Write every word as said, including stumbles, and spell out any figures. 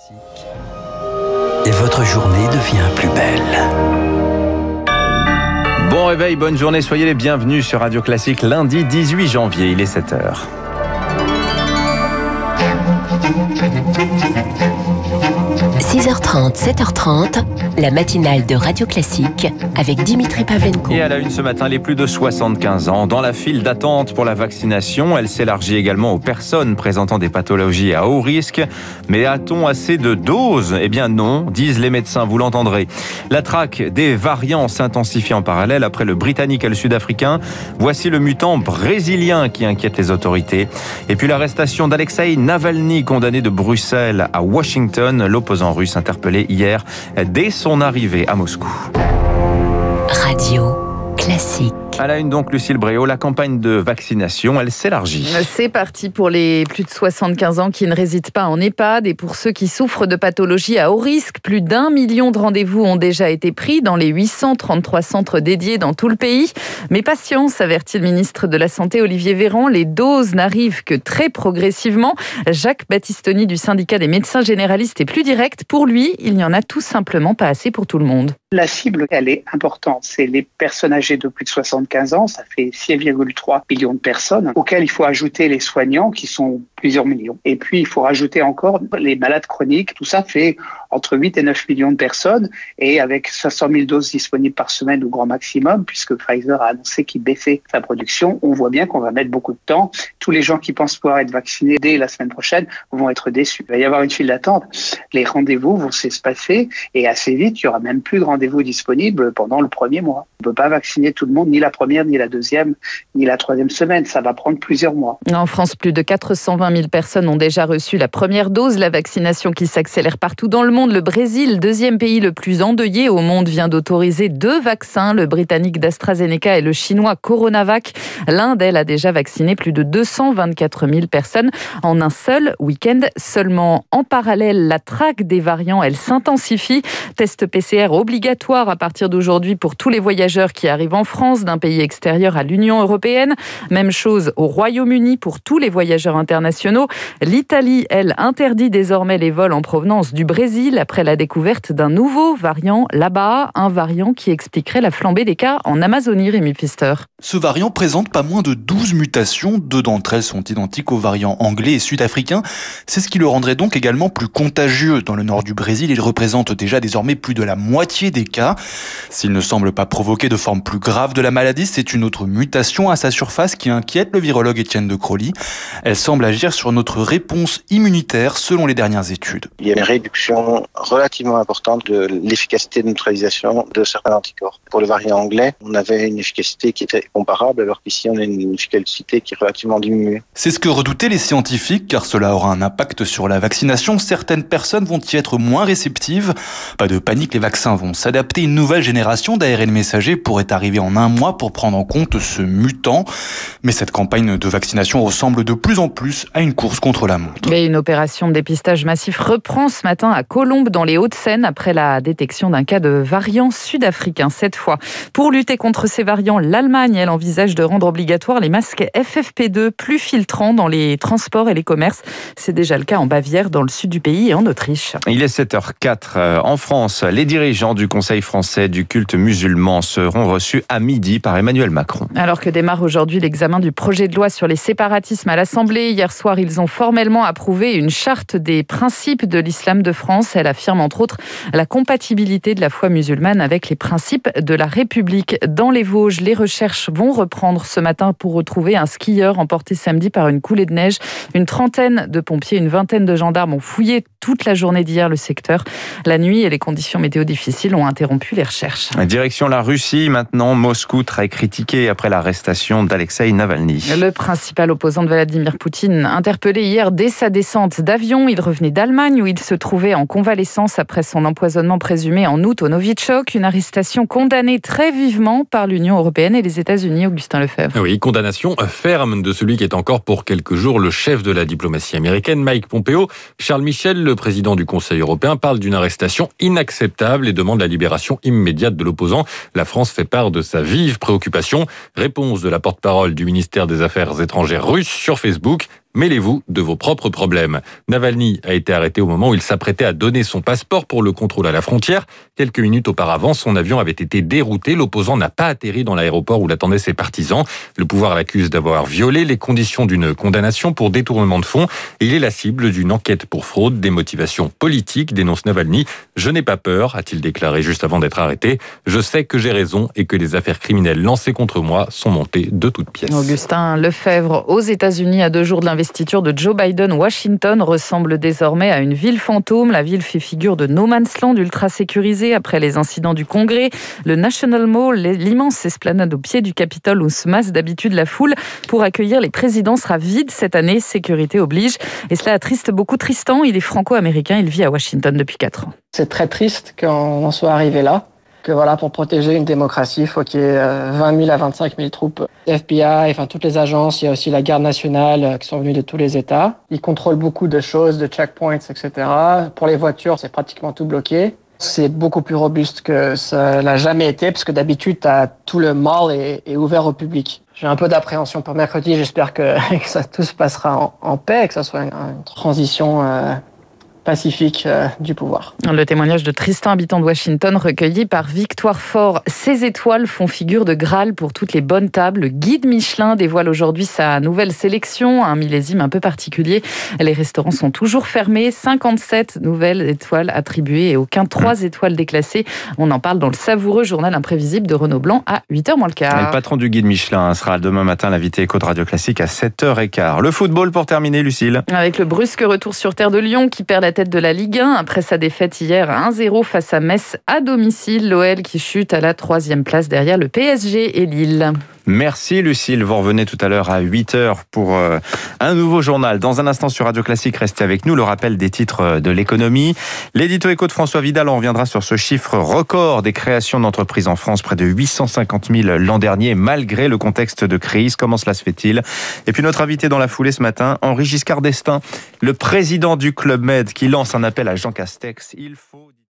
Classique. Et votre journée devient plus belle. Bon réveil, bonne journée, soyez les bienvenus sur Radio Classique, lundi dix-huit janvier, il est sept heures. six heures trente, sept heures trente, la matinale de Radio Classique avec Dimitri Pavlenko. Et à la une ce matin, les plus de soixante-quinze ans dans la file d'attente pour la vaccination. Elle s'élargit également aux personnes présentant des pathologies à haut risque. Mais a-t-on assez de doses ? Eh bien non, disent les médecins, vous l'entendrez. La traque des variants s'intensifie en parallèle après le britannique et le sud-africain. Voici le mutant brésilien qui inquiète les autorités. Et puis l'arrestation d'Alexeï Navalny, condamné de Bruxelles à Washington, l'opposant russe interpellé hier dès son arrivée à Moscou. Radio Classique. À la une donc, Lucille Bréau, la campagne de vaccination, elle s'élargit. C'est parti pour les plus de soixante-quinze ans qui ne résident pas en EHPAD et pour ceux qui souffrent de pathologies à haut risque. Plus d'un million de rendez-vous ont déjà été pris dans les huit cent trente-trois centres dédiés dans tout le pays. Mais patience, avertit le ministre de la Santé Olivier Véran, les doses n'arrivent que très progressivement. Jacques Battistoni du syndicat des médecins généralistes est plus direct. Pour lui, il n'y en a tout simplement pas assez pour tout le monde. La cible, elle est importante. C'est les personnes âgées de plus de soixante-quinze ans, ça fait six virgule trois millions de personnes, auxquelles il faut ajouter les soignants qui sont plusieurs millions. Et puis, il faut rajouter encore les malades chroniques. Tout ça fait entre huit et neuf millions de personnes. Et avec cinq cent mille doses disponibles par semaine au grand maximum, puisque Pfizer a annoncé qu'il baissait sa production, on voit bien qu'on va mettre beaucoup de temps. Tous les gens qui pensent pouvoir être vaccinés dès la semaine prochaine vont être déçus. Il va y avoir une file d'attente. Les rendez-vous vont s'espacer et assez vite, il y aura même plus de rendez-vous disponibles pendant le premier mois. On ne peut pas vacciner tout le monde, ni la première, ni la deuxième, ni la troisième semaine. Ça va prendre plusieurs mois. En France, plus de quatre cent vingt mille personnes ont déjà reçu la première dose. La vaccination qui s'accélère partout dans le monde. Le Brésil, deuxième pays le plus endeuillé au monde, vient d'autoriser deux vaccins, le britannique d'AstraZeneca et le chinois Coronavac. L'Inde, elle, a déjà vacciné plus de deux cent vingt-quatre mille personnes en un seul week-end seulement. En parallèle, la traque des variants, elle s'intensifie. Test P C R obligatoire à partir d'aujourd'hui pour tous les voyageurs qui arrivent en France d'un pays extérieur à l'Union européenne. Même chose au Royaume-Uni pour tous les voyageurs internationaux. L'Italie, elle, interdit désormais les vols en provenance du Brésil après la découverte d'un nouveau variant là-bas, un variant qui expliquerait la flambée des cas en Amazonie, Rémi Pfister. Ce variant présente pas moins de douze mutations. Deux d'entre elles sont identiques aux variants anglais et sud-africains. C'est ce qui le rendrait donc également plus contagieux. Dans le nord du Brésil, il représente déjà désormais plus de la moitié des cas. S'il ne semble pas provoquer de forme plus grave de la maladie, c'est une autre mutation à sa surface qui inquiète le virologue Étienne de Crowley. Elle semble agir sur notre réponse immunitaire selon les dernières études. Il y a une réduction relativement importante de l'efficacité de neutralisation de certains anticorps. Pour le variant anglais, on avait une efficacité qui était comparable, alors qu'ici on a une efficacité qui est relativement diminuée. C'est ce que redoutaient les scientifiques, car cela aura un impact sur la vaccination. Certaines personnes vont y être moins réceptives. Pas de panique, les vaccins vont s'adapter. Une nouvelle génération d'A R N messager pourrait arriver en un mois pour prendre en compte ce mutant. Mais cette campagne de vaccination ressemble de plus en plus à une course contre la montre. Et une opération de dépistage massif reprend ce matin à Colombes, dans les Hauts-de-Seine, après la détection d'un cas de variant sud-africain cette fois. Pour lutter contre ces variants, l'Allemagne, elle envisage de rendre obligatoire les masques F F P deux plus filtrants dans les transports et les commerces. C'est déjà le cas en Bavière, dans le sud du pays et en Autriche. Il est sept heures quatre. En France, les dirigeants du Conseil français du culte musulman seront reçus à midi par Emmanuel Macron. Alors que démarre aujourd'hui l'examen du projet de loi sur les séparatismes à l'Assemblée, hier soir, ils ont formellement approuvé une charte des principes de l'islam de France. Elle affirme entre autres la compatibilité de la foi musulmane avec les principes de la République. Dans les Vosges, les recherches vont reprendre ce matin pour retrouver un skieur emporté samedi par une coulée de neige. Une trentaine de pompiers, une vingtaine de gendarmes ont fouillé toute la journée d'hier le secteur. La nuit et les conditions météo difficiles ont interrompu les recherches. Direction la Russie, maintenant Moscou, très critiqué après l'arrestation d'Alexeï Navalny. Le principal opposant de Vladimir Poutine, interpellé hier dès sa descente d'avion. Il revenait d'Allemagne où il se trouvait en convalescence après son empoisonnement présumé en août au Novichok. Une arrestation condamnée très vivement par l'Union européenne et les États-Unis, Augustin Lefebvre. Oui, condamnation ferme de celui qui est encore pour quelques jours le chef de la diplomatie américaine, Mike Pompeo. Charles Michel, le président du Conseil européen, parle d'une arrestation inacceptable et demande la libération immédiate de l'opposant. La France fait part de sa vive préoccupation. Réponse de la porte-parole du ministère des Affaires étrangères russe sur Facebook. mêlez-vous de vos propres problèmes. Navalny a été arrêté au moment où il s'apprêtait à donner son passeport pour le contrôle à la frontière. Quelques minutes auparavant, son avion avait été dérouté. L'opposant n'a pas atterri dans l'aéroport où l'attendaient ses partisans. Le pouvoir l'accuse d'avoir violé les conditions d'une condamnation pour détournement de fonds. Et il est la cible d'une enquête pour fraude, des motivations politiques, dénonce Navalny. « Je n'ai pas peur », a-t-il déclaré juste avant d'être arrêté. « Je sais que j'ai raison et que les affaires criminelles lancées contre moi sont montées de toutes pièces. » Augustin Lefebvre, aux États-Unis, à deux jours de l'investiture de Joe Biden, Washington ressemble désormais à une ville fantôme. La ville fait figure de no man's land ultra sécurisée après les incidents du Congrès. Le National Mall, l'immense esplanade au pied du Capitole où se masse d'habitude la foule pour accueillir les présidents, sera vide cette année, sécurité oblige. Et cela attriste beaucoup Tristan. Il est franco-américain, il vit à Washington depuis quatre ans. C'est très triste qu'on en soit arrivé là. Que voilà, pour protéger une démocratie, il faut qu'il y ait vingt mille à vingt-cinq mille troupes. F B I, enfin toutes les agences, il y a aussi la garde nationale qui sont venues de tous les États. Ils contrôlent beaucoup de choses, de checkpoints, et cetera. Pour les voitures, c'est pratiquement tout bloqué. C'est beaucoup plus robuste que ça l'a jamais été, parce que d'habitude, t'as, tout le mall est, est ouvert au public. J'ai un peu d'appréhension pour mercredi. J'espère que, que ça tout se passera en, en paix, que ça soit une, une transition euh, pacifique euh, du pouvoir. Le témoignage de Tristan, habitant de Washington, recueilli par Victoire Fort. Ces étoiles font figure de Graal pour toutes les bonnes tables. Le guide Michelin dévoile aujourd'hui sa nouvelle sélection, un millésime un peu particulier. Les restaurants sont toujours fermés. cinquante-sept nouvelles étoiles attribuées et aucun trois étoiles déclassées. On en parle dans le savoureux journal imprévisible de Renaud Blanc à huit heures moins le quart. Le patron du guide Michelin sera demain matin l'invité éco de Radio Classique à sept heures quinze. Le football pour terminer, Lucille. Avec le brusque retour sur terre de Lyon qui perd la tête de la Ligue un après sa défaite hier un zéro face à Metz à domicile. L'O L qui chute à la troisième place derrière le P S G et Lille. Merci Lucille, vous revenez tout à l'heure à huit heures pour euh, un nouveau journal. Dans un instant sur Radio Classique, restez avec nous, le rappel des titres de l'économie. L'édito éco de François Vidal, on reviendra sur ce chiffre record des créations d'entreprises en France, près de huit cent cinquante mille l'an dernier, malgré le contexte de crise. Comment cela se fait-il? Et puis notre invité dans la foulée ce matin, Henri Giscard d'Estaing, le président du Club Med, qui lance un appel à Jean Castex. Il faut...